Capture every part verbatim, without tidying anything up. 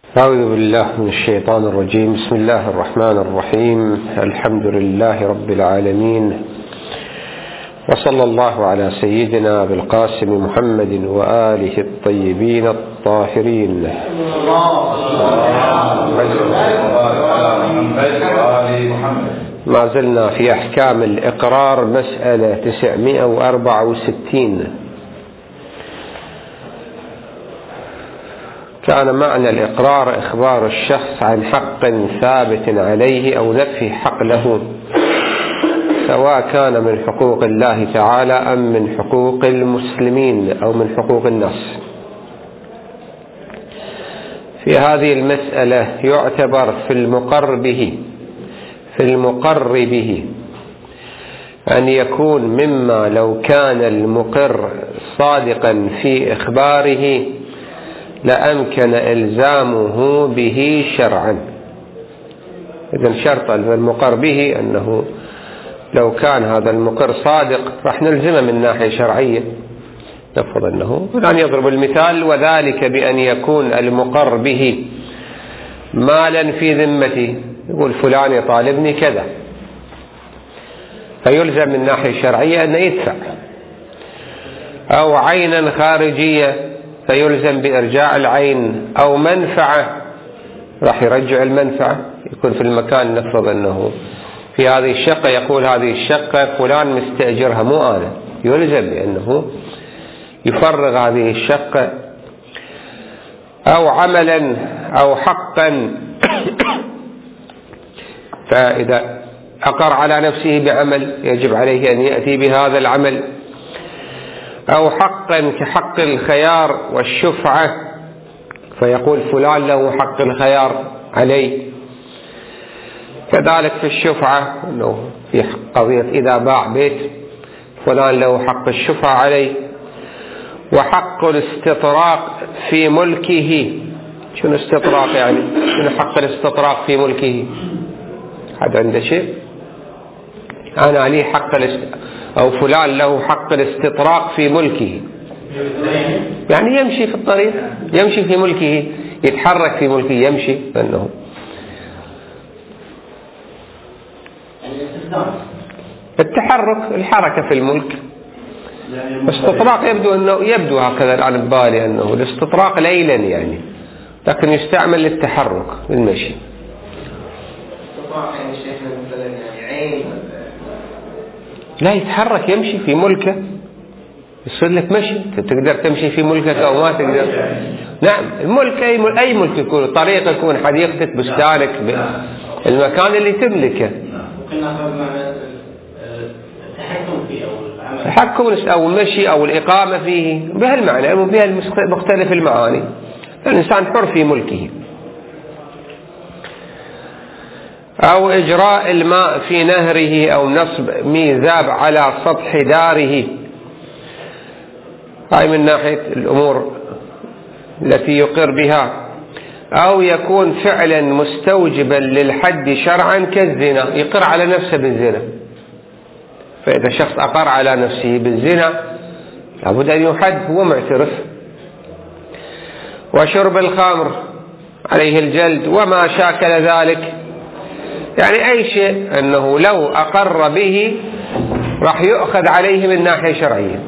أعوذ بالله من الشيطان الرجيم. بسم الله الرحمن الرحيم. الحمد لله رب العالمين، وصلى الله على سيدنا بالقاسم محمد وآله الطيبين الطاهرين. ما زلنا في أحكام الإقرار، مسألة تسعمائة وأربعة وستين. كان معنى الإقرار إخبار الشخص عن حق ثابت عليه أو نفي حق له، سواء كان من حقوق الله تعالى أم من حقوق المسلمين أو من حقوق الناس. في هذه المسألة يعتبر في المقر به في المقر به أن يكون مما لو كان المقر صادقا في إخباره لأمكن إلزامه به شرعا. إذن شرط المقر به أنه لو كان هذا المقر صادق راح نلزمه من ناحية شرعية. نفرض أنه الآن يضرب المثال: وذلك بأن يكون المقر به مالا في ذمتي، يقول فلان يطالبني كذا، فيلزم من ناحية شرعية أن يدفع. أو عينا خارجية فيلزم بإرجاع العين، أو منفعة راح يرجع المنفعة، يكون في المكان. نفرض أنه في هذه الشقة يقول هذه الشقة فلان مستأجرها مو أنا، يلزم بأنه يفرغ هذه الشقة. أو عملا أو حقا فإذا أقر على نفسه بعمل يجب عليه أن يأتي بهذا العمل. أو حقا كحق الخيار والشفعة، فيقول فلان له حق الخيار علي. كذلك في الشفعة أنه في قضية إذا باع بيت فلان له حق الشفعة علي. وحق الاستطراق في ملكه. شنو استطراق يعني؟ شنو حق الاستطراق في ملكه؟ هذا عنده شيء أنا لي حق الاست... أو فلان له حق الاستطراق في ملكه، يعني يمشي في الطريق، يمشي في ملكه، يتحرك في ملكه، يمشي. أنه التحرك، الحركة في الملك. الاستطراق يبدو أنه يبدو هكذا الآن ببالي أنه الاستطراق ليلا يعني، لكن يستعمل للتحرك للمشي. يعني شيخنا مثلا يعني عين لا، يتحرك يمشي في ملكه، يصير لك مشي. تقدر تمشي في ملكك أو ما تقدر. نعم، الملك أي ملك, أي ملك يكون، الطريق يكون، حديقتك، بستانك، المكان اللي تملكه. وكنا أخذنا التحكم فيه أو العمل، التحكم أو المشي أو الإقامة فيه، بهالمعنى وبها مختلف المعاني. الإنسان حر في ملكه. أو إجراء الماء في نهره، أو نصب ميزاب على سطح داره. هاي من ناحية الأمور التي يقر بها. أو يكون فعلا مستوجبا للحد شرعا كالزنا، يقر على نفسه بالزنا. فإذا شخص أقر على نفسه بالزنا لابد أن يحد، هو معترف. وشرب الخمر عليه الجلد وما شاكل ذلك، يعني أي شيء أنه لو أقر به راح يؤخذ عليه من ناحية شرعية.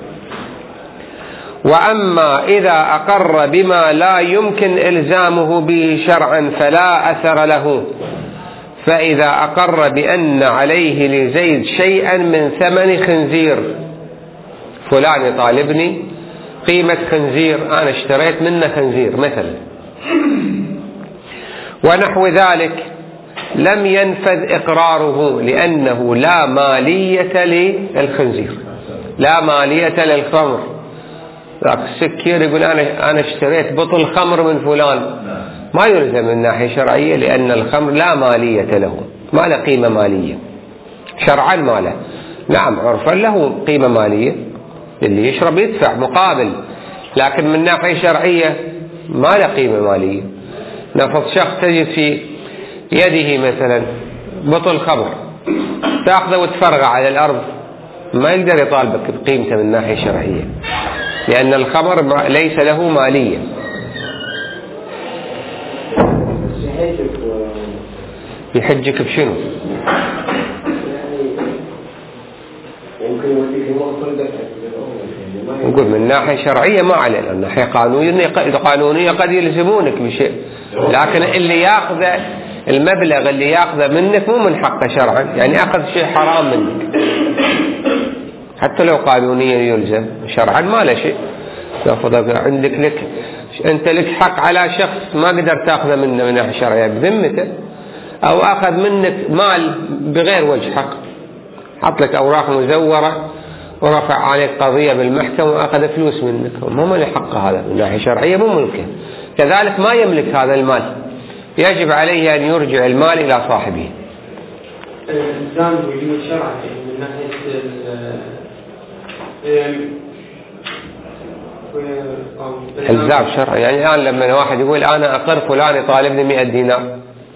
وأما إذا أقر بما لا يمكن إلزامه به شرعا فلا أثر له. فإذا أقر بأن عليه لزيد شيئا من ثمن خنزير، فلان يطالبني قيمة خنزير، أنا اشتريت منه خنزير مثلا، ونحو ذلك، لم ينفذ إقراره لأنه لا مالية للخنزير، لا مالية للخمر. ذاك السكير يقول أنا أنا اشتريت بطل خمر من فلان، ما يلزم من ناحية شرعية، لأن الخمر لا مالية له، ما له قيمة مالية شرعا، ما له. نعم عرفا له قيمة مالية، اللي يشرب يدفع مقابل، لكن من ناحية شرعية ما له قيمة مالية. نفرض شخص تجد في يده مثلا بطل خمر، تأخذه وتفرغه على الأرض، ما يقدر يطالبك بقيمته من ناحية شرعية، لأن الخمر ليس له مالية. يحجك بشنو؟ نقول من ناحية شرعية ما عليه، لأن ناحية قانونية قانونية قد يلزمونك بشيء، لكن اللي ياخذ المبلغ اللي ياخذه منك مو من حقه شرعا، يعني أخذ شيء حرام منك حتى لو قانونيا يلزم، شرعا ما له شيء ياخذ عندك. لك أنت لك حق على شخص ما قدر تاخذه منه من ناحية شرعية بذمته، أو أخذ منك مال بغير وجه حق، حط لك أوراق مزورة ورفع عليك قضية بالمحكمة وأخذ فلوس منك، مو من حقه هذا من ناحية شرعية، مو ملكه. كذلك ما يملك هذا المال، يجب عليه أن يرجع المال إلى صاحبه. الإلزام وجود شرعا من ناحية الزام شرعي، يعني الآن لما واحد يقول أنا أقر فلان يطالبني مئة دينار،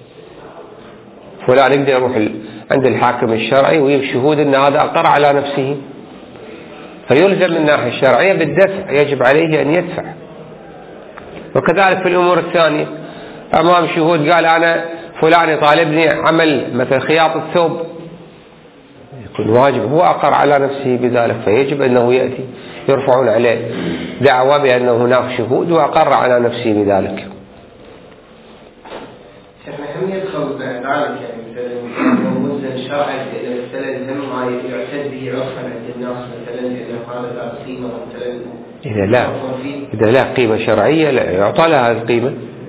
فلان يقدر يروح عند الحاكم الشرعي ويجيب شهود أن هذا أقر على نفسه، فيلزم من الناحية الشرعية بالدفع، يجب عليه أن يدفع. وكذلك في الأمور الثانية أمام شهود قال أنا فلان يطالبني عمل مثل خياطة ثوب، يكون واجب هو أقر على نفسه بذلك، فيجب أنه يأتي يرفعون عليه دعوة بأن هناك شهود وأقر على نفسه بذلك. شيخنا هم يدخل بعد ذلك، يعني مثلا ممثل شرعي يستلزم ما يعتد به عرفا عند الناس، مثلا إذا قال لا قيمة مثلا إذا لا إذا لا قيمة شرعية لا يعطى لها القيمة،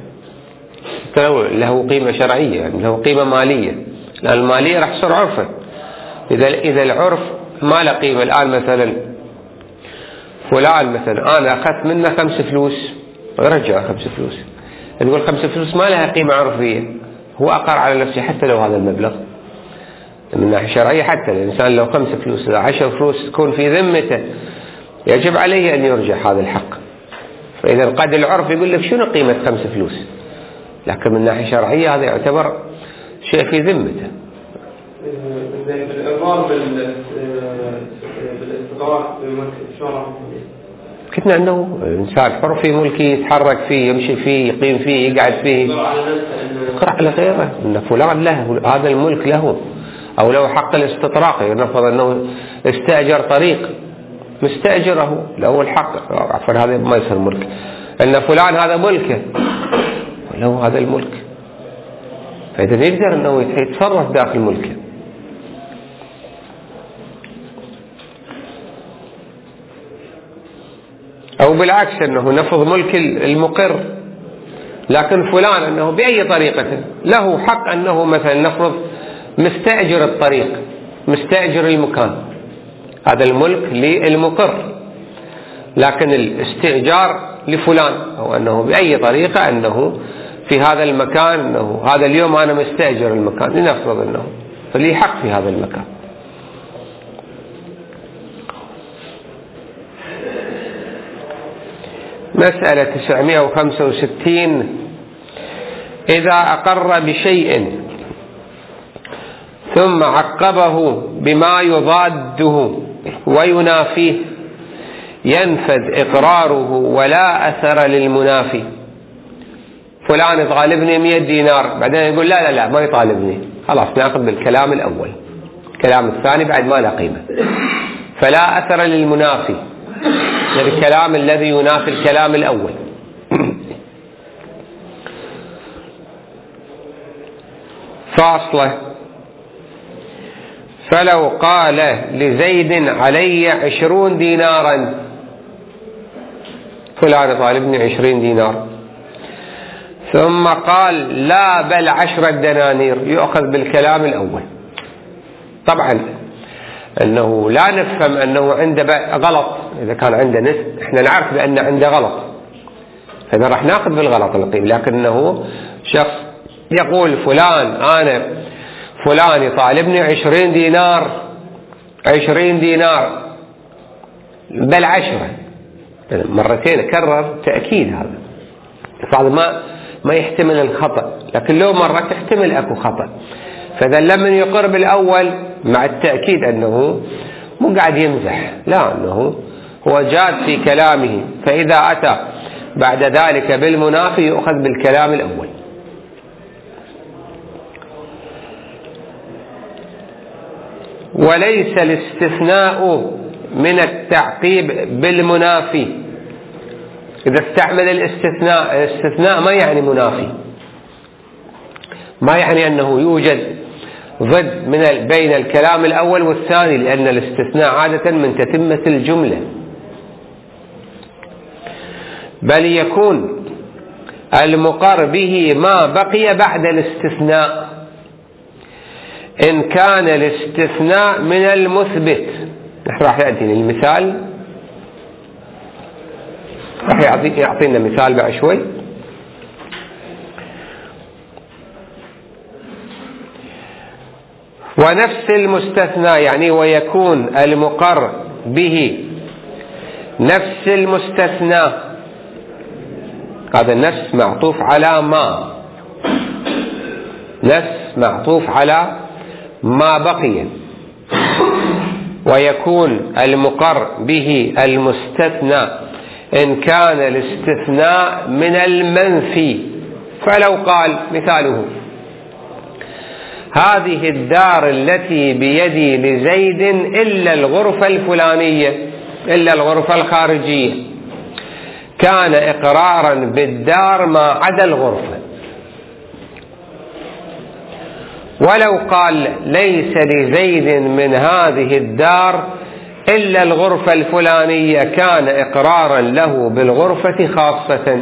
له قيمة شرعية يعني له قيمة مالية، لأن المالية راح تصير عرفا. إذا إذا العرف ما له قيمة، الآن مثلا فلان مثلا أنا أخذت منه خمس فلوس ورجع خمس فلوس، تقول خمس فلوس ما لها قيمة عرفية، هو أقر على نفسه حتى لو هذا المبلغ من الناحية الشرعية. حتى الإنسان لو خمس فلوس إذا عشر فلوس تكون في ذمته يجب عليه أن يرجع هذا الحق. فإذا قد العرف يقول لك شنو قيمة خمس فلوس، لكن من الناحية الشرعية هذا يعتبر شيء في ذمته. الإضرار بالاستقرار بملك الشرع، كتنا أنه إنسان حر في ملكه يتحرك فيه يمشي فيه يقيم فيه يقعد فيه، يقرأ على غيره أن فلان له هذا الملك له، أو له حق الاستطراق، ينفض أنه استأجر طريق مستأجره له الحق، عفوا هذا ما يصير ملك، أن فلان هذا ملكه له هذا الملك، فإذا يقدر أنه يتصرف داخل ملكه. أو بالعكس أنه نفض ملك المقر، لكن فلان أنه بأي طريقة له حق أنه مثلا نفرض مستأجر الطريق مستأجر المكان، هذا الملك للمقر، لكن الاستئجار لفلان، أو أنه بأي طريقة أنه في هذا المكان أنه هذا اليوم أنا مستأجر المكان، لنفرض أنه فلي حق في هذا المكان. مسألة تسعمائة وخمسة وستين: إذا أقر بشيء ثم عقبه بما يضاده وينافيه ينفذ إقراره ولا أثر للمنافي. فلان يطالبني مئة دينار، بعدين يقول لا لا لا ما يطالبني، خلاص نأخذ بالكلام الأول، الكلام الثاني بعد ما له قيمة. فلا أثر للمنافي، الكلام الذي ينافي الكلام الأول. فاصلة: فلو قال لزيد علي عشرون دينارا، فلان طالبني عشرين دينار، ثم قال لا بل عشرة دنانير، يؤخذ بالكلام الأول. طبعا أنه لا نفهم أنه عنده غلط، إذا كان عنده نسب إحنا نعرف بأن عنده غلط، فإذا راح ناخذ بالغلط القيم، لكنه شخص يقول فلان أنا فلان يطالبني عشرين دينار عشرين دينار بل عشرة، مرتين كرر تأكيد، هذا فهذا ما ما يحتمل الخطأ، لكن لو مرة تحتمل أكو خطأ. فإذا لمن يقر بالأول مع التأكيد أنه مو قاعد يمزح، لا أنه هو جاد في كلامه، فإذا أتى بعد ذلك بالمنافي يؤخذ بالكلام الأول. وليس الاستثناء من التعقيب بالمنافي. إذا استعمل الاستثناء، الاستثناء ما يعني منافي، ما يعني أنه يوجد ضد من بين الكلام الأول والثاني، لأن الاستثناء عادة من تتمة الجملة، بل يكون المقر به ما بقي بعد الاستثناء إن كان الاستثناء من المثبت. نحن راح يأتينا المثال، راح يعطينا مثال بعد شوي. ونفس المستثنى يعني ويكون المقر به نفس المستثنى، هذا النفس معطوف على ما، نفس معطوف على ما بقي. ويكون المقر به المستثنى إن كان الاستثناء من المنفي. فلو قال مثاله: هذه الدار التي بيدي لزيد إلا الغرفة الفلانية، إلا الغرفة الخارجية، كان إقرارا بالدار ما عدا الغرفة. ولو قال: ليس لزيد من هذه الدار إلا الغرفة الفلانية، كان إقرارا له بالغرفة خاصة.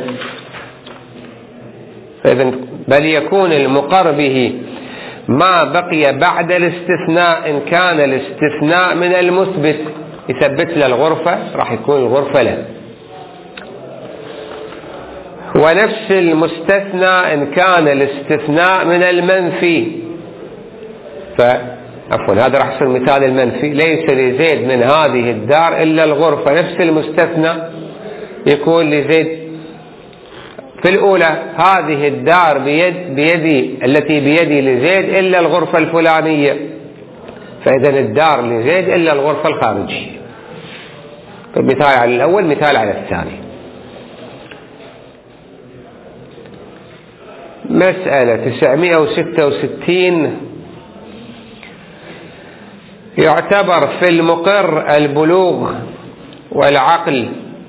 إذن بل يكون المقر به ما بقي بعد الاستثناء إن كان الاستثناء من المثبت، يثبت له الغرفة، راح يكون الغرفة له. ونفس المستثنى إن كان الاستثناء من المنفي. فعفوا هذا راح يصير مثال المنفي: ليس لزيد من هذه الدار إلا الغرفة. نفس المستثنى يكون لزيد في الأولى: هذه الدار بيد بيدي التي بيدي لزيد إلا الغرفة الفلانية، فإذا الدار لزيد إلا الغرفة الخارجية. مثال على الأول، مثال على الثاني. مسألة تسعمائة وستة وستين: يعتبر في المقر البلوغ والعقل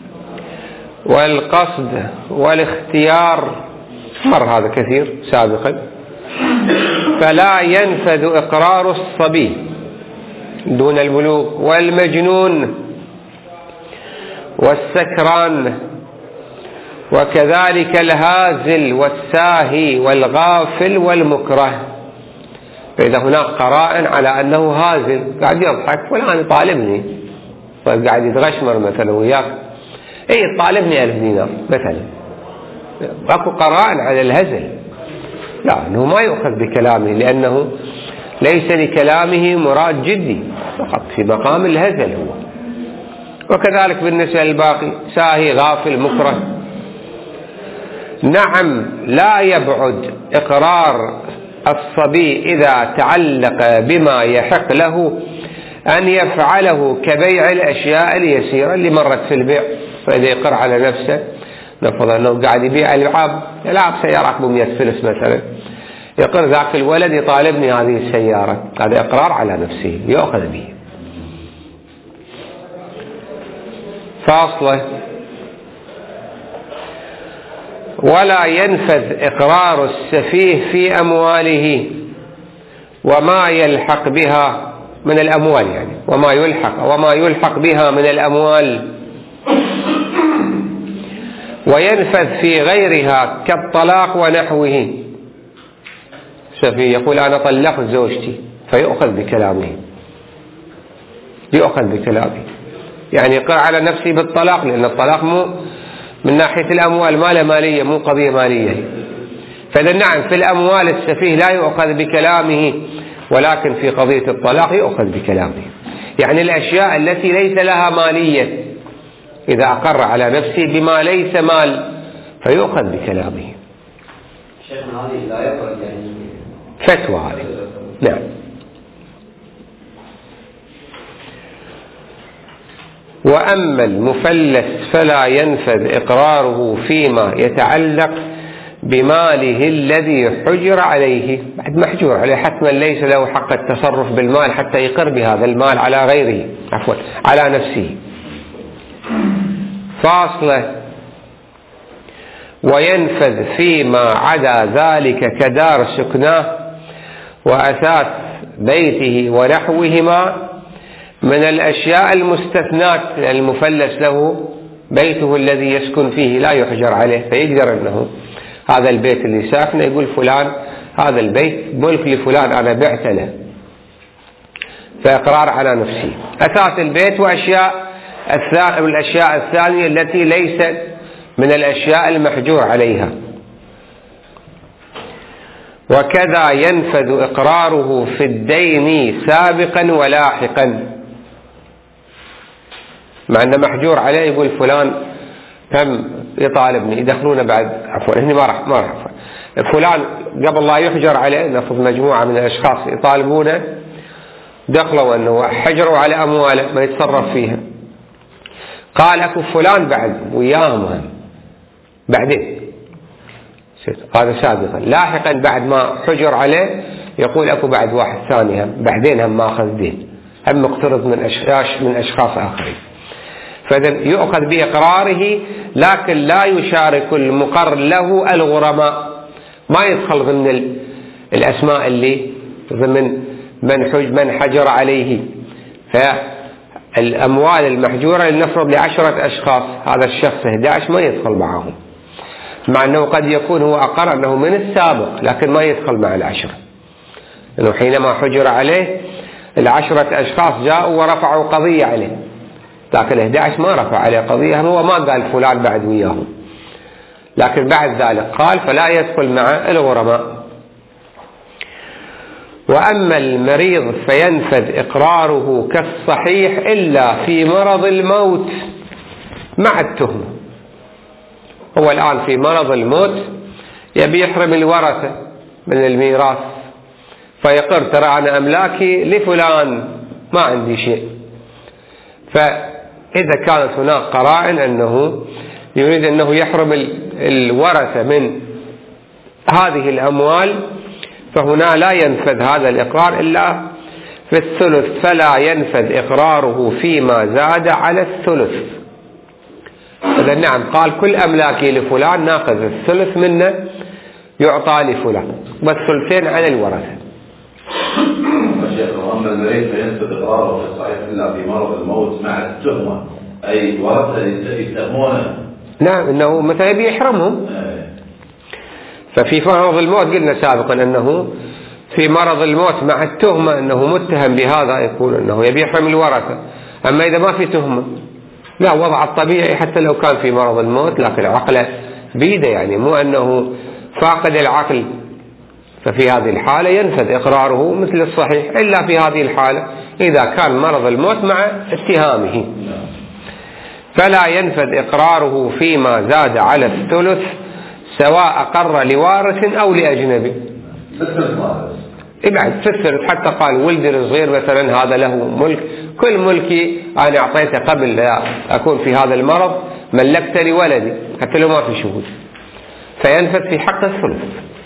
والقصد والاختيار، مر هذا كثير سابقا، فلا ينفذ إقرار الصبي دون البلوغ والمجنون والسكران، وكذلك الهازل والساهي والغافل والمكره. فإذا هناك قرائن على أنه هازل، قاعد يضحك فلان يطالبني، طيب قاعد يتغشمر مثلا وياك، اي طالبني ألف دينار مثلا، اكو قرائن على الهزل، لا انه ما يؤخذ بكلامه، لانه ليس لكلامه مراد جدي، فقط في مقام الهزل هو. وكذلك بالنسبة للباقي: ساهي غافل مكره. نعم، لا يبعد إقرار الصبي إذا تعلق بما يحق له أن يفعله كبيع الأشياء اليسيرة اللي مرت في البيع. فإذا يقر على نفسه، نفضل أنه قاعد يبيع ألعاب ألعاب سيارة بمئة فلس مثلا، يقر ذاك الولد يطالبني هذه السيارة، هذا إقرار على نفسه يأخذ به. فاصلة: ولا ينفذ إقرار السفيه في أمواله وما يلحق بها من الأموال، يعني وما يلحق وما يلحق بها من الأموال، وينفذ في غيرها كالطلاق ونحوه. سفيه يقول: أنا طلقت زوجتي، فيؤخذ بكلامه، يؤخذ بكلامه، يعني يقر على نفسه بالطلاق، لأن الطلاق مو من ناحية الأموال، ما له مالية، مو قضية مالية. فإذا نعم، في الأموال السفيه لا يؤخذ بكلامه، ولكن في قضية الطلاق يؤخذ بكلامه. يعني الأشياء التي ليس لها مالية إذا أقر على نفسه بما ليس مال فيؤخذ بكلامه. شيخنا هذه لا يقرأ يعني فتوى هذه. نعم. وأما المفلس فلا ينفذ إقراره فيما يتعلق بماله الذي حجر عليه، بعد محجور عليه حتما ليس له حق التصرف بالمال حتى يقر بهذا المال على غيره، عفوا على نفسه. فاصلة: وينفذ فيما عدا ذلك كدار سكناه وأثاث بيته ونحوهما من الأشياء المستثنات، المفلس له بيته الذي يسكن فيه لا يحجر عليه، فيقدر أنه هذا البيت اللي ساكنه يقول فلان هذا البيت ملك لفلان أنا بعت له، فإقرار على نفسه. أثاث البيت وأشياء الأشياء الثانية التي ليست من الأشياء المحجور عليها. وكذا ينفذ إقراره في الدين سابقا ولاحقا، مع أنه محجور عليه يقول فلان كم يطالبني يدخلونه بعد، عفوا هني ما راح ما راح فلان قبل لا يحجر عليه، نفرض مجموعة من الأشخاص يطالبونه دخلوا أنه حجروا على أمواله ما يتصرف فيها، قال أكو فلان بعد وياهم بعدين، هذا سابقا. لاحقا بعد ما حجر عليه يقول أكو بعد واحد ثاني هم بعدين هم ما أخذ دين، هم مقترض من أشخاص من أشخاص آخرين، فإذا يؤخذ بإقراره لكن لا يشارك المقر له الغرماء، ما يدخل ضمن الأسماء اللي ضمن من حج من حجر عليه. فالأموال المحجورة لنفرض لعشرة أشخاص، هذا الشخص أحد عشر ما يدخل معهم، مع أنه قد يكون هو أقر أنه من السابق لكن ما يدخل مع العشرة، لأنه حينما حجر عليه العشرة أشخاص جاءوا ورفعوا قضية عليه، لكن أحد عشر ما رفع عليه قضية، هو ما قال فلان بعد وياهم، لكن بعد ذلك قال فلا يدخل مع الغرماء. وأما المريض فينفذ إقراره كالصحيح إلا في مرض الموت مع التهمة. هو الآن في مرض الموت يبي يحرم الورثة من الميراث، فيقر ترى أنا أملاكي لفلان ما عندي شيء، فإذا كانت هناك قرائن أنه يريد أنه يحرم الورثة من هذه الأموال فهنا لا ينفذ هذا الإقرار إلا في الثلث، فلا ينفذ إقراره فيما زاد على الثلث. إذا نعم قال كل أملاكي لفلان ناخذ الثلث منه يعطى لفلان والثلثين على الورثة. وأما المريض فينفذ إقراره في الصحيح إلا في مرض الموت مع التهمة، أي ورثة يتهمونه. نعم إنه مثلا يبي يحرمهم. ففي مرض الموت قلنا سابقا أنه في مرض الموت مع التهمة أنه متهم بهذا يقول أنه يبي يحرم الورثة. أما إذا ما في تهمة لا، وضع الطبيعي حتى لو كان في مرض الموت لكن عقله بيده، يعني مو أنه فاقد العقل، ففي هذه الحالة ينفذ إقراره مثل الصحيح إلا في هذه الحالة إذا كان مرض الموت مع اتهامه. فلا ينفذ إقراره فيما زاد على الثلث سواء أقر لوارث أو لأجنبي. ابعد في الثلث، حتى قال ولدي الصغير مثلا هذا له ملك، كل ملكي أنا أعطيته قبل لا أكون في هذا المرض ملكت لولدي حتى لو ما في شهود، فينفذ في حق الثلث.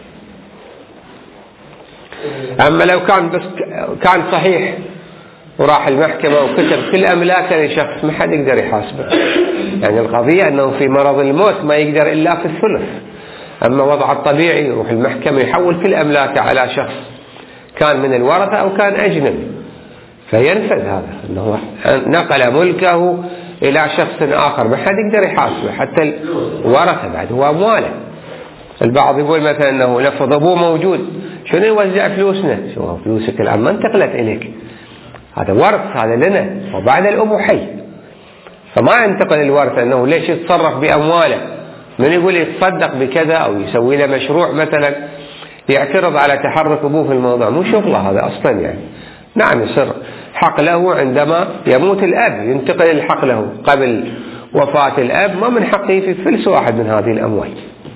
أما لو كان بس كان صحيح وراح المحكمة وكتب كل أملاكه لشخص ما حد يقدر يحاسبه، يعني القضية أنه في مرض الموت ما يقدر إلا في الثلث. أما وضع الطبيعي يروح المحكمة يحول كل أملاكه على شخص كان من الورثة أو كان أجنبي، فينفذ هذا أنه نقل ملكه إلى شخص آخر ما حد يقدر يحاسبه حتى الورثة بعد هو أمواله. البعض يقول مثلا أنه لفظ أبوه موجود شنو يوزع فلوسنا، شو فلوسك الآن ما انتقلت إليك، هذا ورث هذا لنا وبعد الأبو حي، فما ينتقل الورث أنه ليش يتصرف بأمواله، من يقول يتصدق بكذا أو يسوي له مشروع مثلا يعترض على تحرك أبوه في الموضوع، مو شغله هذا أصلا يعني. نعم يصير حق له عندما يموت الأب، ينتقل الحق له قبل وفاة الأب ما من حقه في فلس واحد من هذه الأموال.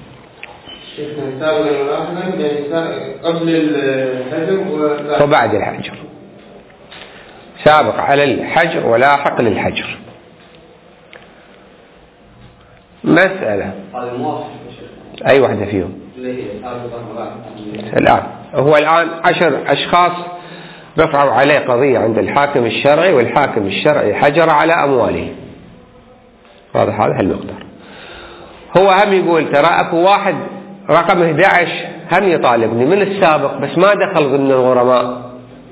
قبل الحجر وبعد الحجر، سابق على الحجر ولاحق للحجر. مسألة هذا موافق أي واحدة فيهم اللي هي الآن هو الآن عشر أشخاص رفعوا عليه قضية عند الحاكم الشرعي، والحاكم الشرعي حجر على أمواله. واضح هذا المقدار. هو هم يقول ترى أكو واحد رقم أحد عشر هم يطالبني من السابق بس ما دخل ضمن الغرماء،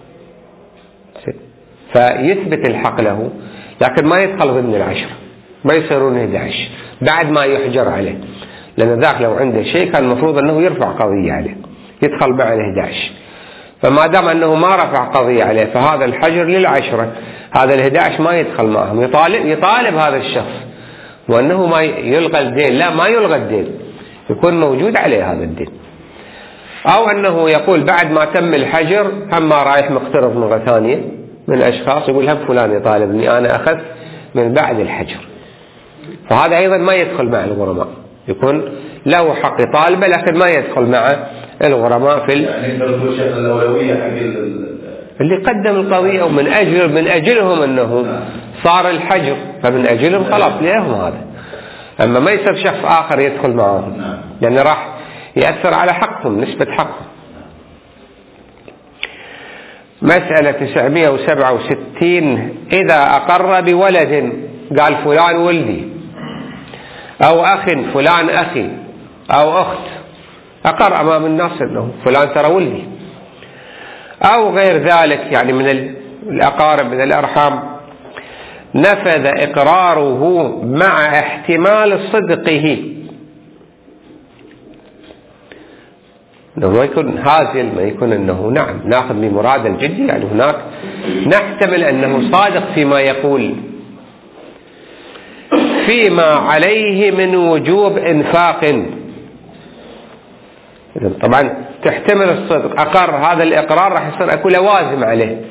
فيثبت الحق له لكن ما يدخل ضمن العشر، ما يصيرون أحد عشر بعد ما يحجر عليه، لأن ذاك لو عنده شيء كان المفروض أنه يرفع قضية عليه يدخل بعد أحد عشر، فما دام أنه ما رفع قضية عليه فهذا الحجر للعشرة، هذا الأحد عشر ما يدخل معهم. يطالب, يطالب هذا الشخص وأنه ما يلغى الدين، لا ما يلغى الدين، يكون موجود عليه هذا الدين. أو أنه يقول بعد ما تم الحجر هم ما رايح مقترض مرة ثانية من أشخاص يقول هم فلان يطالبني أنا أخذت من بعد الحجر، فهذا أيضا ما يدخل مع الغرماء، يكون له حق يطالبه لكن ما يدخل مع الغرماء في ال... يعني تقول شيخ الأولوية حق اللي قدم القضية ومن أجل من أجلهم أنه صار الحجر، فمن أجلهم خلاص لهم هذا. أما ما يصير شخص آخر يدخل معهم لأن يعني راح يأثر على حقهم نسبة حقهم. مسألة تسعمائة وسبعة وستين إذا أقر بولد قال فلان ولدي، أو أخ فلان أخي، أو أخت أقر أمام الناس أنه فلان ترى ولدي، أو غير ذلك يعني من الأقارب من الأرحام، نفذ إقراره مع احتمال صدقه، أنه ما يكون هازل، ما يكون أنه نعم ناخذ بمراد الجدي، يعني هناك نحتمل أنه صادق فيما يقول، فيما عليه من وجوب إنفاق. طبعا تحتمل الصدق، أقر هذا الإقرار راح يصير أكو لوازم عليه،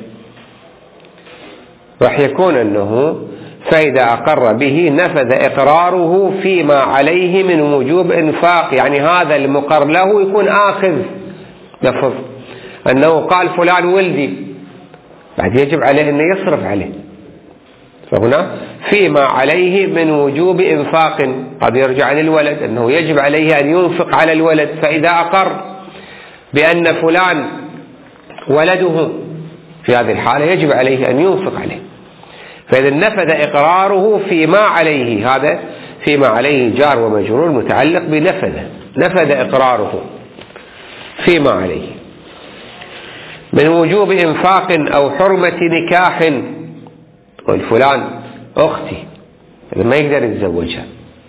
راح يكون أنه فإذا أقر به نفذ إقراره فيما عليه من وجوب إنفاق، يعني هذا المقر له يكون آخذ نفذ أنه قال فلان ولدي، بعد يجب عليه أنه يصرف عليه، فهنا فيما عليه من وجوب إنفاق قد يرجع عن الولد أنه يجب عليه أن ينفق على الولد، فإذا أقر بأن فلان ولده في هذه الحالة يجب عليه أن ينفق عليه، فإذا نفذ إقراره فيما عليه، هذا فيما عليه جار ومجرور متعلق بنفذ، نفذ إقراره فيما عليه من وجوب إنفاق أو حرمة نكاح، والفلان أختي ما يقدر يتزوجها،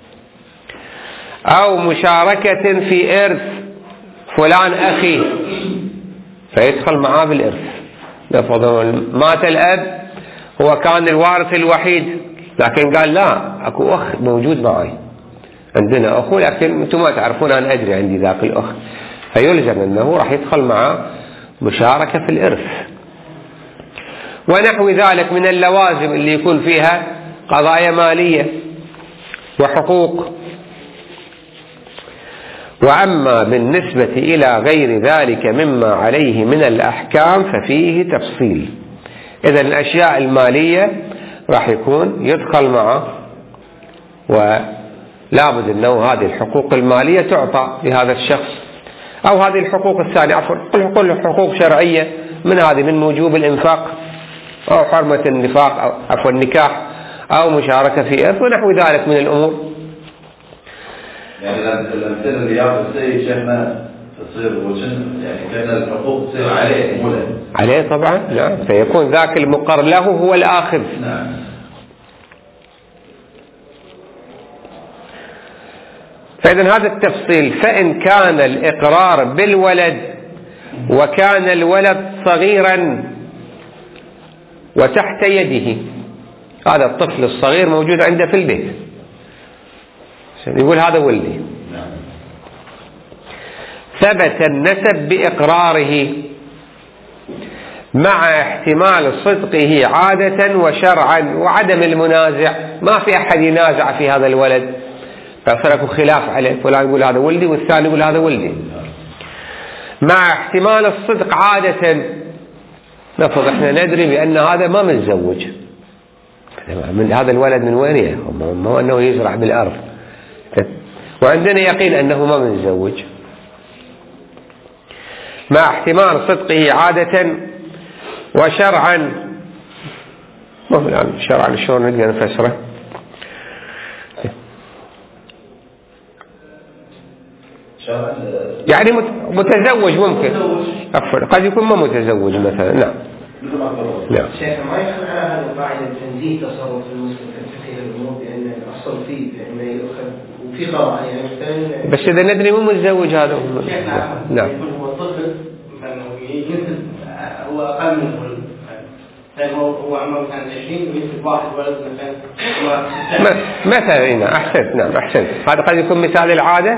أو مشاركة في إرث فلان أخي فيدخل معاه بالإرث، لفظ مات الأب هو كان الوارث الوحيد لكن قال لا أكو أخ موجود معي، عندنا أخو لكن أنتم ما تعرفون أنا أدري عندي ذاك الأخ، فيلزم أنه راح يدخل معه مشاركة في الإرث. ونحو ذلك من اللوازم اللي يكون فيها قضايا مالية وحقوق. وأما بالنسبة إلى غير ذلك مما عليه من الأحكام ففيه تفصيل. إذن الأشياء المالية راح يكون يدخل معه، ولابد أنه هذه الحقوق المالية تعطى لهذا الشخص، أو هذه الحقوق الثانية عفوا كل حقوق شرعية من هذه من وجوب الإنفاق أو حرمة النفاق أو عفوا النكاح أو مشاركة في إرث ونحو ذلك من الأمور. يعني الأمثلة اللي يأخذ السيد شيخنا تصير وجن يعني كان الحقوق تصير عليه مولد عليه طبعا نعم، فيكون ذاك المقر له هو الآخذ. نعم. فإذن هذا التفصيل. فإن كان الإقرار بالولد وكان الولد صغيرا وتحت يده، هذا الطفل الصغير موجود عنده في البيت يقول هذا ولدي، ثبت النسب بإقراره مع احتمال صدقه عادة وشرعا وعدم المنازع، ما في أحد ينازع في هذا الولد، فصار خلاف عليه، فلان يقول هذا ولدي والثاني يقول هذا ولدي، مع احتمال الصدق عادة. نفرض احنا ندري بأن هذا ما متزوج، من هذا الولد من وين؟ ما أنه يزرع بالأرض، وعندنا يقين أنه ما متزوج مع احتمال صدقه عادة وشرعا. ما هو الآن شرعا شلون نقدر نفسره؟ يعني متزوج ممكن عفوا قد يكون ما متزوج مثلا. نعم نعم. شيخ ما يدخل على هذا القاعدة تنزيه تصرف المسلم في تفسير الأمور لأن الأصل فيه لأنه يؤخذ وفي قراءة يعني مثلا. بس إذا ندري مو متزوج هذا. نعم. هو طفل مثلا ينسب هو أقل منه مثلا هو عمره مثلا عشرين وينسب واحد ولد مثلا مثلا. هنا أحسنت. نعم أحسنت. هذا قد يكون مثال العادة.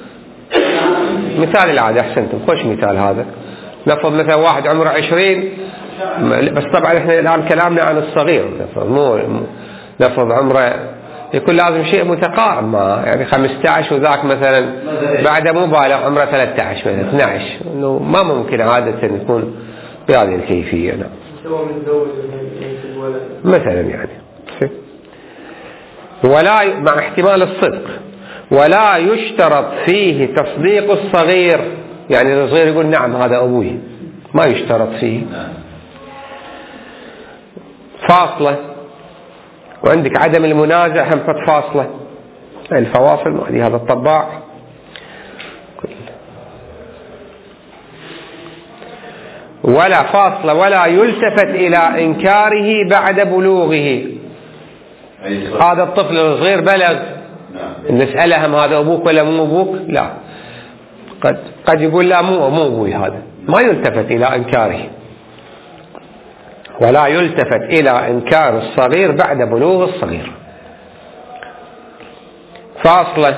مثال العادة أحسنتم. خوش مثال هذا. نفرض مثلا واحد عمره عشرين بس طبعا احنا الآن كلامنا عن الصغير. نفرض مو نفرض عمره يكون لازم شيء متقارب معه يعني خمسة عشر وذاك مثلا بعد مو بالغ عمره ثلاثة عشر مثلا اثني عشر انه ما ممكن عادة يكون بهذه الكيفية. نعم مثلا يعني ولا مع احتمال الصدق ولا يشترط فيه تصديق الصغير. يعني الصغير يقول نعم هذا أبوي ما يشترط فيه. فاصلة وعندك عدم المنازع هم قد فاصلة الفواصل ما هذا الطباع. ولا فاصلة ولا يلتفت إلى إنكاره بعد بلوغه. هذا الطفل الصغير بلغ نسأله هم هذا أبوك ولا مو أبوك؟ لا قد قد يقول لا مو مو أبوي هذا ما يلتفت إلى إنكاره. ولا يلتفت إلى إنكار الصغير بعد بلوغ الصغير. فاصلة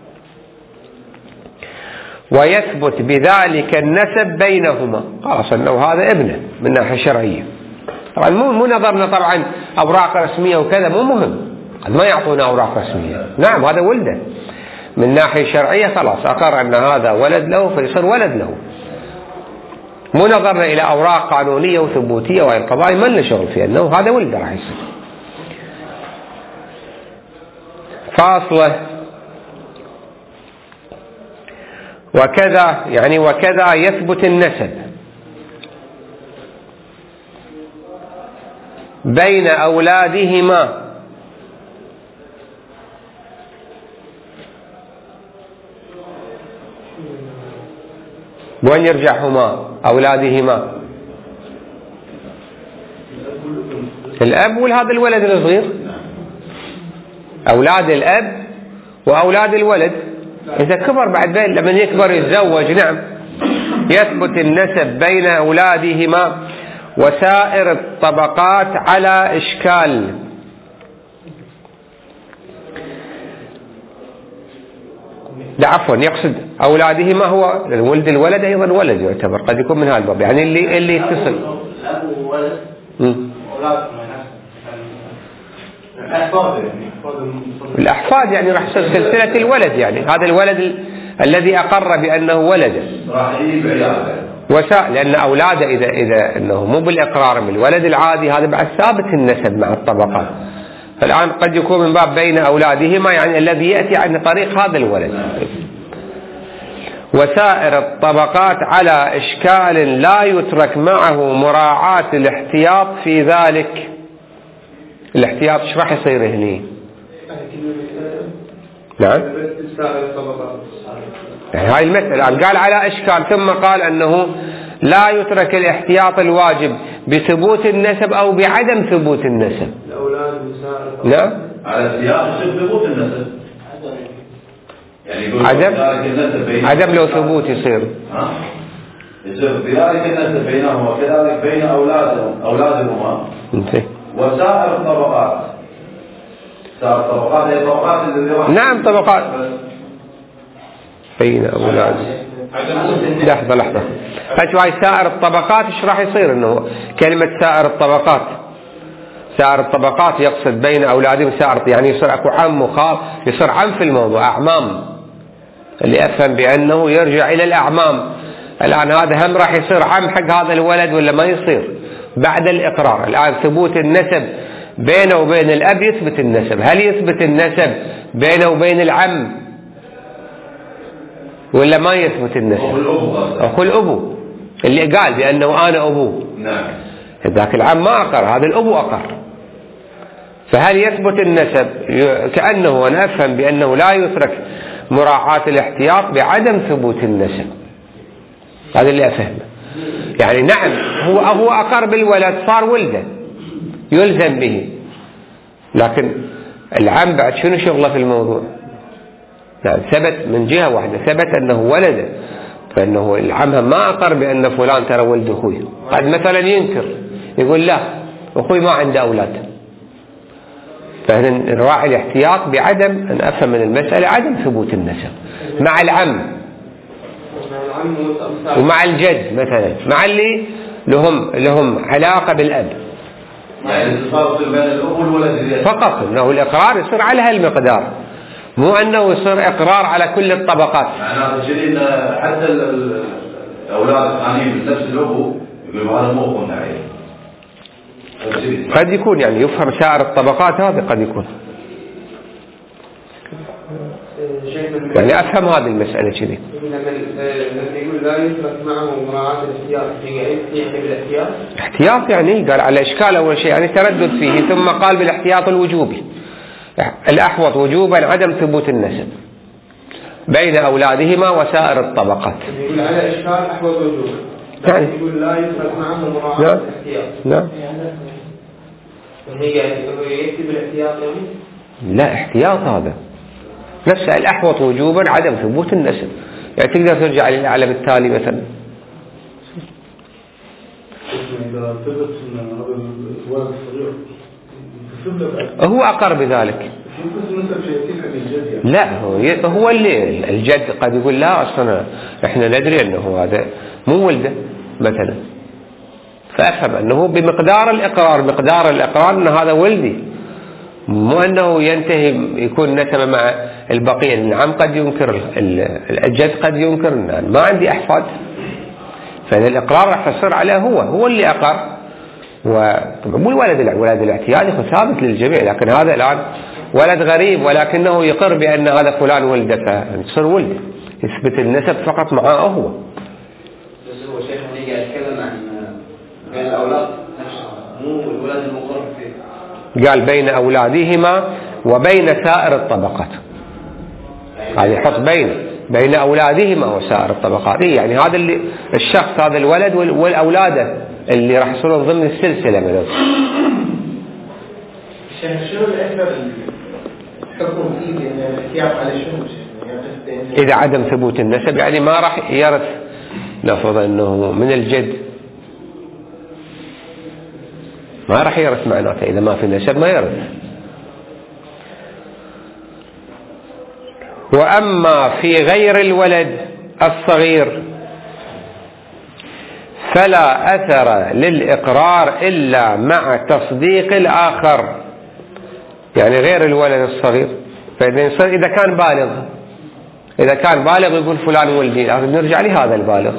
ويثبت بذلك النسب بينهما. خلاص أنه هذا ابنه من ناحية شرعية. طبعا مو مو نظرنا طبعا أوراق رسمية وكذا مو مهم قد ما يعطونا أوراق رسمية. نعم هذا ولده من ناحية شرعية خلاص أقر أن هذا ولد له فيصير ولد له. مو نظرنا إلى أوراق قانونية وثبوتية وهي القضايا ما لنا شغل فيها أنه هذا ولده راح يصير. فاصلة وكذا يعني وكذا يثبت النسب بين أولادهما وين يرجعهما أولادهما الأب والهذا الولد الصغير. أولاد الأب وأولاد الولد إذا كبر بعد بين لما يكبر يتزوج. نعم يثبت النسب بين أولادهما وسائر الطبقات على إشكال. لا عفوا يقصد أولادهما هو ولد الولد أيضا ولد يعتبر قد يكون من هذا الباب يعني اللي اللي يتصل الأب وولد أولاد الأحفاد الأحفاد يعني راح يصير سلسلة الولد يعني هذا الولد ال... الذي أقر بأنه ولده راح يجيب عياله وساء لأن أولاده إذا إذا أنه مو بالإقرار من الولد العادي هذا بعد ثابت النسب مع الطبقات. فالآن قد يكون من باب بين أولادهما يعني الذي يأتي عن طريق هذا الولد. وسائر الطبقات على إشكال لا يترك معه مراعاة الاحتياط في ذلك. الاحتياط ايش راح يصير هني؟ نعم يعني هاي المسألة قال على إشكال ثم قال أنه لا يترك الاحتياط الواجب بثبوت النسب أو بعدم ثبوت النسب. نعم على السياق ثبوت النسب يعني يقول عدم عدم لو ثبوت يصير ها يصير بذلك النسب بينهما وكذلك بين أولادهم أولادهما وسائر الطبقات. سائر الطبقات هي الطبقات اللي نعم طبقات بين أولاد. لحظة لحظة هاي سائر الطبقات ايش راح يصير انه كلمة سائر الطبقات سائر الطبقات يقصد بين أولادهم سائر يعني يصير أكو عم وخال يصير عم في الموضوع أعمام اللي أفهم بأنه يرجع إلى الأعمام. الآن هذا هم راح يصير عم حق هذا الولد ولا ما يصير بعد الإقرار. الآن ثبوت النسب بينه وبين الأب يثبت النسب. هل يثبت النسب بينه وبين العم ولا ما يثبت النسب؟ أخو الأبو اللي قال بأنه أنا أبوه. نعم. ذاك العم ما أقر، هذا الأبو أقر. فهل يثبت النسب؟ كأنه أنا أفهم بأنه لا يترك مراعاة الاحتياط بعدم ثبوت النسب. هذا اللي أفهمه. يعني نعم هو هو أقر بالولد، صار ولده يلزم به، لكن العم بعد شنو شغله في الموضوع؟ نعم ثبت من جهة واحدة، ثبت أنه ولده، فإنه العم ما أقر بأن فلان ترى ولد أخوي. قد مثلا ينكر يقول لا أخوي ما عنده أولاد. فنراعي الاحتياط بعدم أن أفهم من المسألة عدم ثبوت النسب مع العم ومع الجد مثلا، مع اللي لهم لهم علاقة بالأب. يعني الفرق بين الأب والولد فقط أنه الإقرار يصير على هالمقدار، مو أنه يصير إقرار على كل الطبقات. معناه تشيلين حتى الأولاد الثانيين من نفس الأبو يقولوا هذا مو أخونا عليه. قد يكون يعني يفهم سائر الطبقات، هذا قد يكون يعني أفهم هذه المسألة كذي. لما يقول لا يترك معه مراعاة الاحتياط، يعني بالاحتياط احتياط يعني قال على إشكال أول شيء يعني تردد فيه، ثم قال بالاحتياط الوجوبي الأحوط وجوبا عدم ثبوت النسب بين أولادهما وسائر الطبقات. يقول على إشكال أحوط وجوبا، يعني يقول لا يترك معه مراعاة نعم. الاحتياط. نعم. هي يكتب الاحتياط يعني؟ لا احتياط هذا نفسه الأحوط وجوبا عدم ثبوت النسب. يعني تقدر ترجع للعلم التالي مثلا. إذا ثبت أن هذا الولد الصغير هو أقر بذلك. لا هو هو اللي الجد قد يقول لا أصلا إحنا ندري أنه هذا مو ولده مثلا، فأفهم أنه بمقدار الإقرار مقدار الإقرار أن هذا ولدي، مو أنه ينتهي يكون نسبة مع البقية. العم قد ينكر، الجد قد ينكر ما عندي أحفاد، فإذا الإقرار راح يصير عليه هو هو اللي أقر. ومو الولد الولد الاعتيادي ثابت للجميع، لكن هذا الآن ولد غريب ولكنه يقر بأن هذا فلان ولده، فيصير ولده يثبت النسب فقط معه هو. بس هو شيخ هنيجي يتكلم عن بين الأولاد نفسهم مو الولد المقر فيه. قال بين أولادهما وبين سائر الطبقات. هذا يحط بين بين أولادهما وسائر الطبقات، يعني هذا اللي الشخص هذا الولد والأولاده اللي راح يصيرون ضمن السلسلة من شنو الأكثر حكم فيه بأن الاحتياط على شنو؟ إذا عدم ثبوت النسب يعني ما راح يرث، نفرض أنه من الجد ما راح يرث، معناته إذا ما في نسب ما يرث. وأما في غير الولد الصغير فلا أثر للإقرار إلا مع تصديق الآخر، يعني غير الولد الصغير. فإذا إذا كان بالغ إذا كان بالغ يقول فلان ولدي، لازم نرجع لهذا البالغ.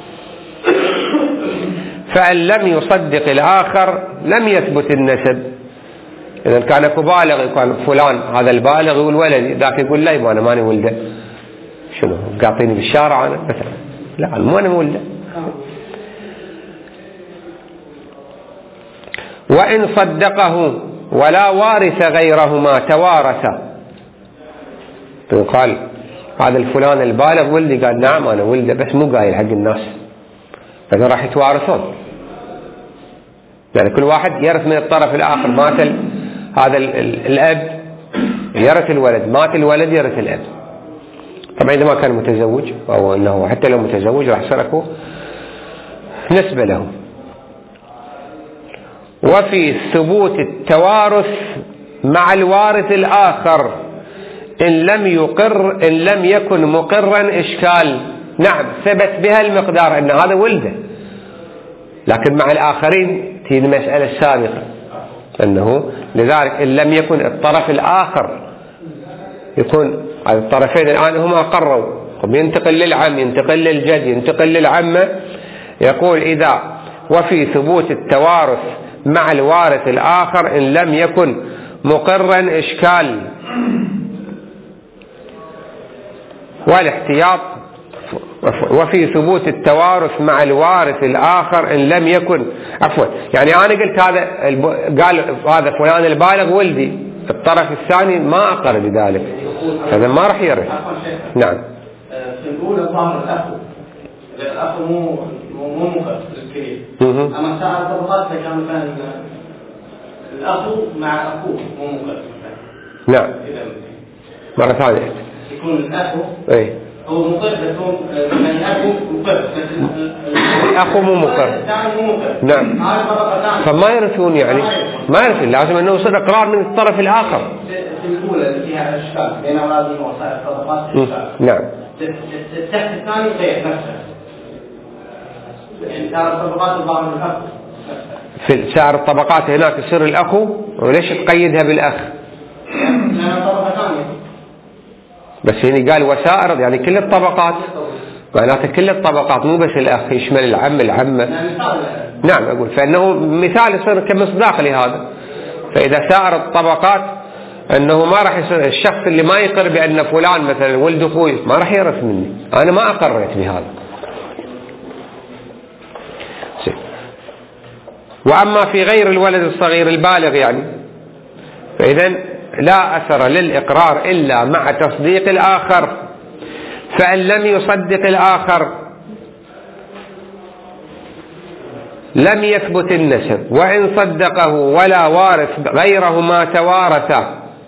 فإن لم يصدق الآخر لم يثبت النسب. إذا كان أكو بالغ يكون فلان هذا البالغ يقول ولدي، ذاك يقول لا يبا أنا ماني ولده، شنو قاطيني بالشارع أنا مثلا، لا مو أنا ولده. وإن صدقه ولا وارث غيرهما توارث، يقال هذا الفلان البالغ ولدي، قال نعم أنا ولده بس مو قايل حق الناس، فإذا راح يتوارثون، يعني كل واحد يرث من الطرف الآخر. مات هذا الأب يرث الولد، مات الولد يرث الأب. طبعا إذا ما كان متزوج أو أنه حتى لو متزوج راح يصير أكو نسبة له. وفي ثبوت التوارث مع الوارث الآخر إن لم يقر إن لم يكن مقرا إشكال. نعم ثبت بها المقدار أن هذا ولده، لكن مع الآخرين تيجي المسألة السابقة أنه لذلك إن لم يكن الطرف الآخر يكون الطرفين الآن هما قرروا، ينتقل للعم ينتقل للجد ينتقل للعمة، يقول إذا وفي ثبوت التوارث مع الوارث الآخر إن لم يكن مقرا إشكال. والاحتياط وفي ثبوت التوارث مع الوارث الآخر إن لم يكن عفوا يعني أنا قلت هذا قال هذا فلان البالغ ولدي، الطرف الثاني ما أقر بذلك، هذا ما راح يرث. نعم. في الأولى ظهر الأخ، الأخ مو مو مقر الكبير، أما ساعة الطبقات فكان مثلا الأخ مع أخوه مو مقر. نعم. مرة ثانية. يكون الأخ. إيه. هو مقر بس هو من الأخ مقر بس الأخ مو مقر. نعم. فما يرثون يعني ما يرثون، لازم أنه يصير إقرار من الطرف الآخر. في الأولى اللي فيها إشكال بين أولاد وسائر الطبقات إشكال. نعم. التحت الثاني غير نفسه. يعني سائر الطبقات الظاهر الأخ. في سائر الطبقات هناك يصير الأخ، وليش تقيدها بالأخ؟ لأن طبقة ثانية. بس هنا قال وسائر يعني كل الطبقات، معناته كل الطبقات مو بس الأخ، يشمل العم العمة. نعم أقول فإنه مثال يصير كمصداق لهذا. فإذا سائر الطبقات أنه ما راح يصير الشخص اللي ما يقر بأن فلان مثلا ولد أخوي ما راح يرث مني، أنا ما أقررت بهذا. وأما في غير الولد الصغير البالغ يعني فإذا لا أثر للإقرار إلا مع تصديق الآخر، فإن لم يصدق الآخر لم يثبت النسب، وإن صدقه ولا وارث غيره ما توارث.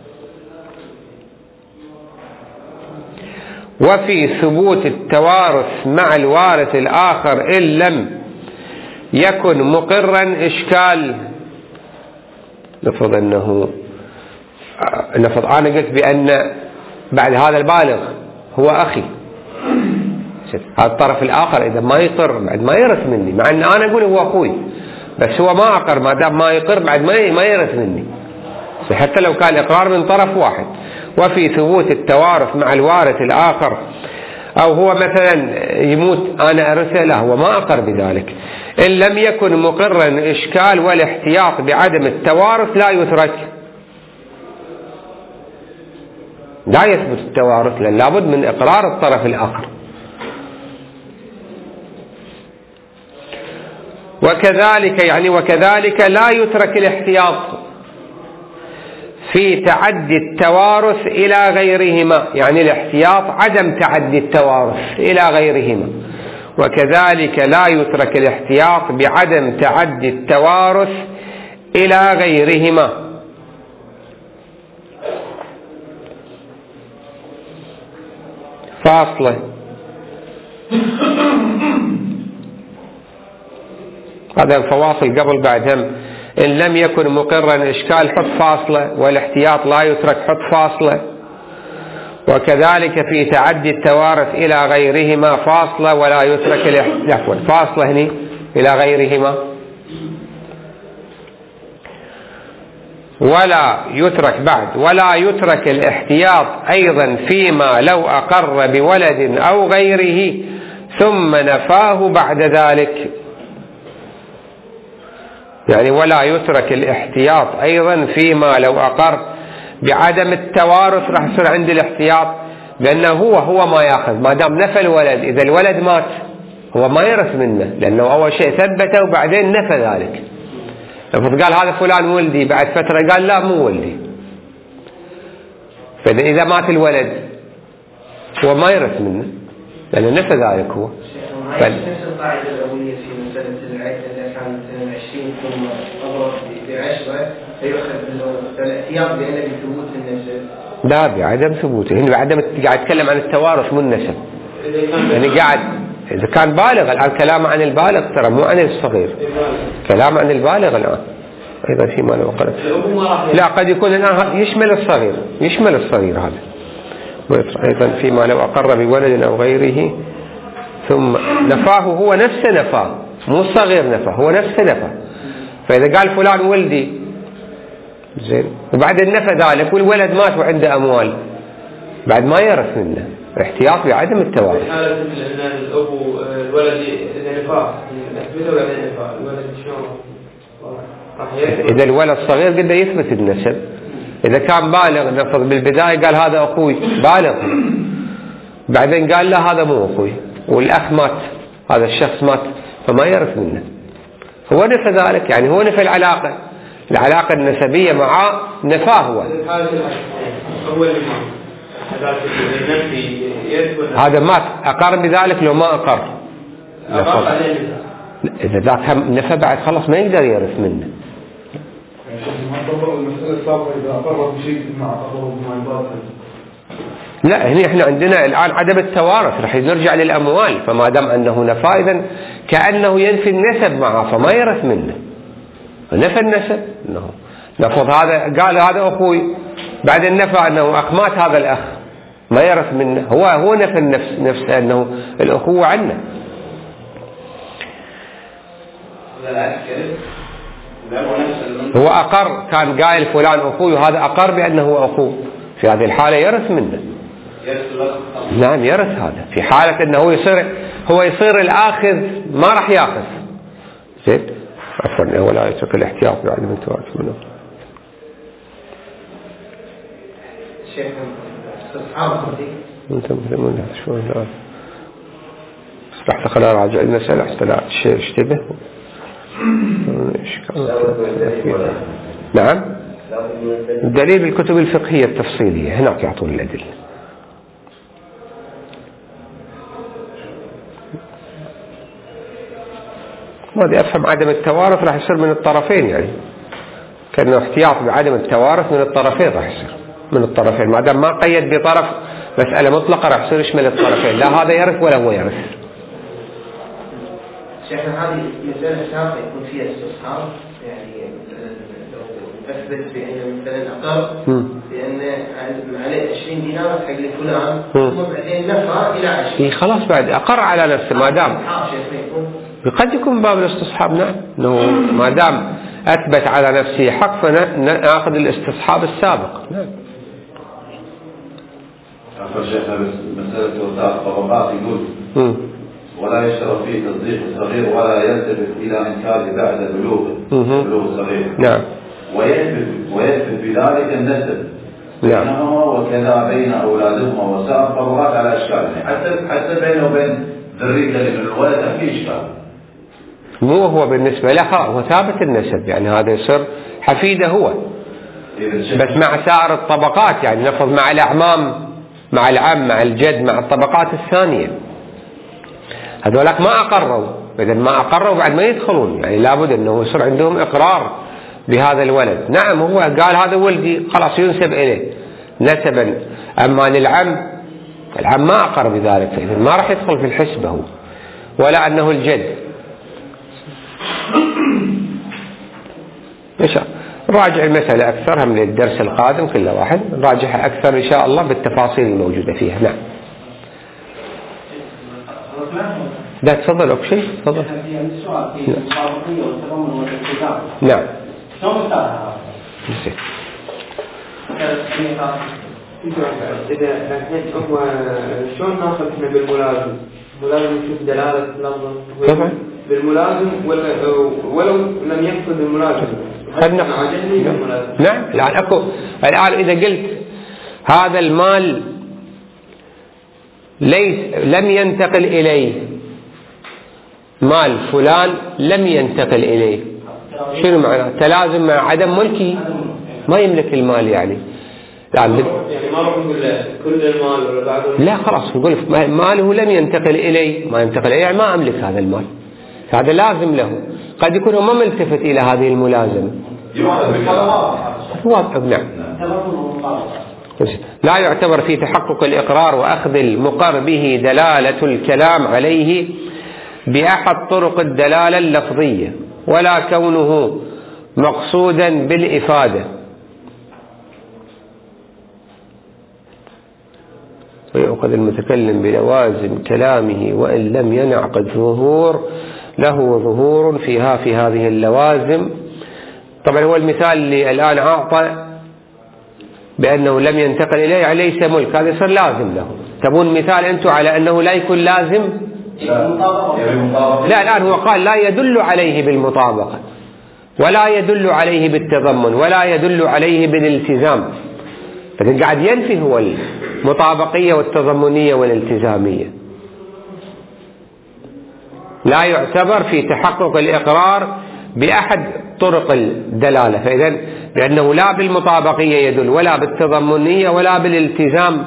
وفي ثبوت التوارث مع الوارث الآخر إن لم يكن مقرا إشكال. نفرض أنه نفرض أنا قلت بأن بعد هذا البالغ هو أخي، هذا الطرف الآخر إذا ما يقر بعد ما يرث مني، مع أن أنا أقول هو أخوي بس هو ما أقر، ما دام ما يقر بعد ما يرث مني حتى لو كان إقرار من طرف واحد. وفي ثبوت التوارث مع الوارث الآخر، أو هو مثلا يموت أنا أرثه له وما أقر بذلك، إن لم يكن مقرا إشكال، والاحتياط بعدم التوارث لا يترك، لا يثبت التوارث لأن لابد من إقرار الطرف الآخر. وكذلك يعني وكذلك لا يترك الاحتياط في تعدي التوارث إلى غيرهما، يعني الاحتياط عدم تعدي التوارث إلى غيرهما. وكذلك لا يترك الاحتياط بعدم تعدي التوارث إلى غيرهما. فاصلة هذا الفواصل قبل بعدهم. إن لم يكن مقرا إشكال حط فاصلة، والاحتياط لا يترك حط فاصلة. وكذلك في تعدي التوارث إلى غيرهما فاصلة ولا يترك الاحتياط، فاصلة هنا إلى غيرهما ولا يترك بعد ولا يترك الاحتياط أيضا فيما لو أقر بولد أو غيره ثم نفاه بعد ذلك، يعني ولا يترك الاحتياط أيضا فيما لو أقر بعدم التوارث راح يصير عند الاحتياط، لأنه هو هو ما يأخذ ما دام نفى الولد. إذا الولد مات هو ما يرث منه لأنه أول شيء ثبته وبعدين نفى ذلك. لفظ قال هذا فلان ولدي، بعد فترة قال لا مو ولدي، فإذا إذا مات الولد هو ما يرث منه لأنه نفى ذلك هو. نفس القاعدة الأولية في مسألة العدة إذا كانت عشرين ثم أضرب بعشرة فيؤخذ بالاحتياط بأن بثبوت النسب. لا بعدم ثبوته، هنا بعدم قاعد يتكلم عن التوارث مو النسب. يعني قاعد إذا كان بالغ الآن كلام عن البالغ ترى مو عن الصغير، كلام عن البالغ الآن أيضا فيما لو قرأت. لا قد يكون الآن يشمل الصغير، يشمل الصغير هذا أيضا فيما لو أقر بولد أو غيره ثم نفاه هو نفسه نفاه، مو الصغير نفاه هو نفسه نفاه. فإذا قال فلان ولدي زين وبعد النفى ذلك والولد مات وعنده أموال بعد ما يرث منه، احتياط بعدم التوارث. حالة مثل أن الأبو الولد إذا نفاه أثبته ولا نفاه الولد شلون؟ إذا الولد صغير قد يثبت النسب. إذا كان بالغ نفرض بالبداية قال هذا أخوي بالغ، بعدين قال لا هذا مو أخوي، والأخ مات، هذا الشخص مات فما يرث منه. هو نفى ذلك، يعني هو نفى العلاقة العلاقة النسبية معه، نفاه هو. هذا مات أقر بذلك لو ما أقر، إذا ذاك نفى بعد خلص ما يقدر يرث منه. لا، هنا احنا عندنا الآن عدم التوارث، راح نرجع للأموال، فما دام أنه نفى إذن كأنه ينفي النسب معه فما يرث منه، نفى النسب. انه نفض هذا، قال هذا أخوي، بعدين نفى أنه أخ مات هذا الأخ ما يرث منه، هو هو نفى النفس نفسه أنه الأخوة عنه. هو أقر، كان قائل فلان أخوي وهذا أقر بأنه أخوه، في هذه الحالة يرث منه. نعم يرث هذا، في حالة أنه يصير هو يصير الآخذ ما راح يأخذ. زين، عفوا، ولا يترك الاحتياط بعد من توارث منه. شيخ استصحاب أنت مثل شو الآن راح تخلى راجع المسألة حتى لا شيء اشتبه. نعم، الدليل بالكتب الفقهية التفصيلية هناك يعطون الأدلة. ما أدري، أفهم عدم التوارث راح يصير من الطرفين، يعني كأنه احتياط بعدم التوارث من الطرفين، راح يصير من الطرفين ما دام ما قيد بطرف مسألة مطلقة، راح يصير يشمل الطرفين، لا هذا يرث ولا هو يرث. شيخنا هذه مسألة سابقة يكون فيها استصحاب، يعني لو أثبت بأن مثلا أقر بأن عليه عشرين دينار حق لفلان ثم بعدين نفى إلى عشرين، خلاص بعد أقر على نفسه ما دام قد يكون باب الاستصحاب. نعم، إنه ما دام أثبت على نفسه حق فنأخذ الاستصحاب السابق. نعم. أخر شيخنا مسألة وثاق طبقات يقول ولا يشترط فيه تصديق الصغير ولا يلتفت إلى إنكاره بعد بلوغه بلوغ الصغير. نعم. ويثبت ويثبت بذلك النسب نعم. بينهما وكذا بين أولادهما وسائر الطبقات على أشكال، حتى حتى بينه وبين ذريته اللي من الولد في إشكال. مو هو بالنسبة له هو ثابت النسب، يعني هذا يصير حفيده هو، بس مع سائر الطبقات، يعني نفرض مع الأعمام مع العم مع الجد مع الطبقات الثانية، هذولاك ما أقروا، إذا ما أقروا بعد ما يدخلون، يعني لابد أنه يصير عندهم إقرار بهذا الولد. نعم، هو قال هذا ولدي خلاص ينسب إليه نسبا، أما للعم العم ما أقر بذلك، فإذا ما راح يدخل في الحسبة هو، ولا أنه الجد. راجع المسألة أكثر من الدرس القادم، كل واحد راجعها أكثر إن شاء الله بالتفاصيل الموجودة فيها. نعم. لا تفضل أكو شيء تفضل. نعم. إذا الحين هو شلون ناخذ إحنا بالملازم؟ ملازم نشوف دلالة لفظه طبعا بالملازم ولا ولو لم يقصد الملازم. خلنا نعم. الآن أكو الآن إذا قلت هذا المال ليس لم ينتقل إليه، مال فلان لم ينتقل إليه، شنو معناه؟ تلازم مع عدم ملكي، ما يملك المال يعني. يعني ما نقول كل المال ولا بعض المال، لا خلاص نقول ماله لم ينتقل إليه، ما ينتقل إليه يعني ما أملك هذا المال، هذا لازم له. قد يكون ما ملتفت إلى هذه الملازمة. واضح. نعم. لا يعتبر في تحقق الإقرار وأخذ المقر به دلالة الكلام عليه بأحد طرق الدلالة اللفظية، ولا كونه مقصودا بالإفادة. ويأخذ المتكلم بلوازم كلامه وإن لم ينعقد ظهور له ظهور فيها في هذه اللوازم. طبعا هو المثال اللي الآن أعطى بأنه لم ينتقل إليه ليس ملك، هذا يصير لازم له. تبون مثال أنتم على أنه لا يكون لازم؟ لا، الآن هو قال لا يدل عليه بالمطابقة ولا يدل عليه بالتضمن ولا يدل عليه بالالتزام، فكان قاعد ينفي هو المطابقية والتضمنية والالتزامية. لا يعتبر في تحقق الإقرار بأحد طرق الدلالة. فإذا لأنه لا بالمطابقية يدل ولا بالتضمنية ولا بالالتزام.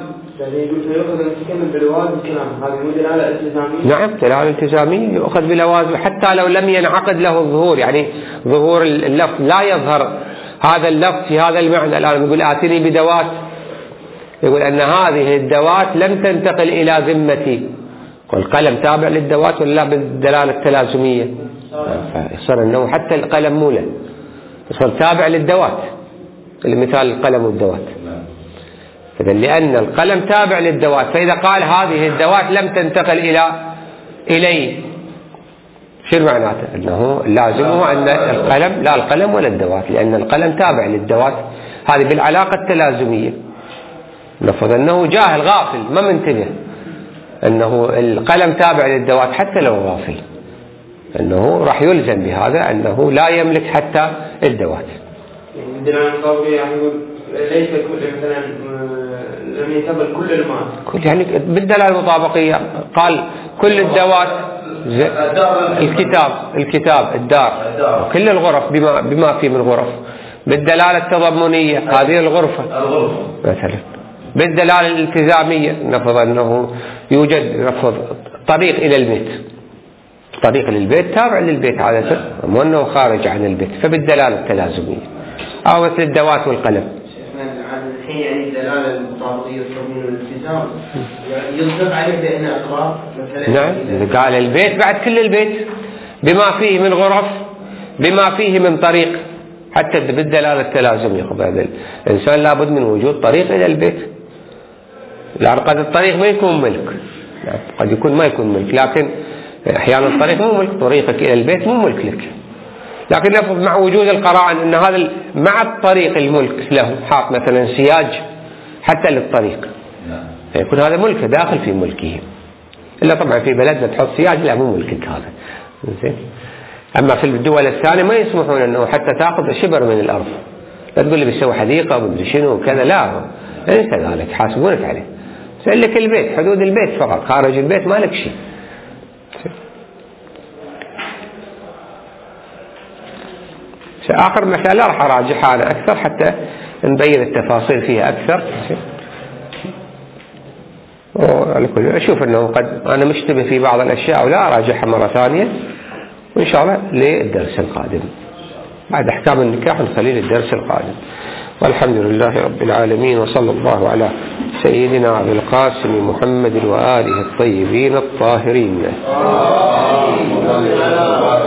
نعم دلالة التزامية يؤخذ بلوازم حتى لو لم ينعقد له الظهور، يعني ظهور اللفظ لا يظهر هذا اللفظ في هذا المعنى. الآن يقول آتني بدوات، يقول أن هذه الدوات لم تنتقل إلى ذمتي، والقلم تابع للدوات ولا بالدلالة التلازمية؟ فيصير أنه حتى القلم مو له، يصير تابع للدوات، المثال القلم والدوات. فإذا لأن القلم تابع للدوات، فإذا قال هذه الدوات لم تنتقل إلى إلي، شو معناته؟ أنه لازمه أن القلم لا القلم ولا الدوات، لأن القلم تابع للدوات. هذه بالعلاقة التلازمية. نفرض أنه جاهل غافل ما منتبه أنه القلم تابع للدوات حتى لو غافل، أنه راح يلزم بهذا أنه لا يملك حتى الدوات. ليس كل مثلا لم يعتبر كل المال كل، يعني بالدلالة المطابقية قال كل الدوات، الكتاب الكتاب الدار كل الغرف بما بما فيه من غرف. بالدلالة التضمنية هذه الغرفة مثلا. بالدلالة الالتزامية نفرض أنه يوجد نفرض طريق إلى البيت، طريق للبيت تابع للبيت عادة، مو أنه خارج عن البيت، فبالدلالة التلازمية. أو مثل الدوات والقلم. الحين يعني الدلالة المطابقية والتضمين والالتزام يصدق عليه بأن أقرار مثلا. نعم إذا قال البيت بعد كل البيت بما فيه من غرف بما فيه من طريق، حتى بالدلالة التلازمية. هذا الإنسان لابد من وجود طريق إلى البيت، لأن قد الطريق ما يكون ملك، قد يكون ما يكون ملك، لكن أحيانا الطريق مو ملك، طريقك إلى البيت مو ملك لك، لكن نفرض مع وجود القرائن أن هذا مع الطريق الملك له، حاط مثلا سياج حتى للطريق، فيكون هذا ملك داخل في ملكه. إلا طبعا في بلدنا تحط سياج لا مو ملكك هذا زين. أما في الدول الثانية ما يسمحون أنه حتى تأخذ شبر من الأرض، لا تقول لي بيسوي حديقة ومدري شنو وكذا، لا ليس ذلك، حاسبونك عليه. سألك البيت، حدود البيت فقط، خارج البيت ما لك شيء. آخر مسألة راح أراجعها أنا أكثر حتى نبين التفاصيل فيها أكثر. أشوف أنه قد أنا مشتبه في بعض الأشياء ولا أراجعها مرة ثانية، وإن شاء الله للدرس القادم بعد أحكام النكاح نخليه للدرس القادم. والحمد لله رب العالمين، وصلى الله على سيدنا أبي القاسم محمد وآله الطيبين الطاهرين.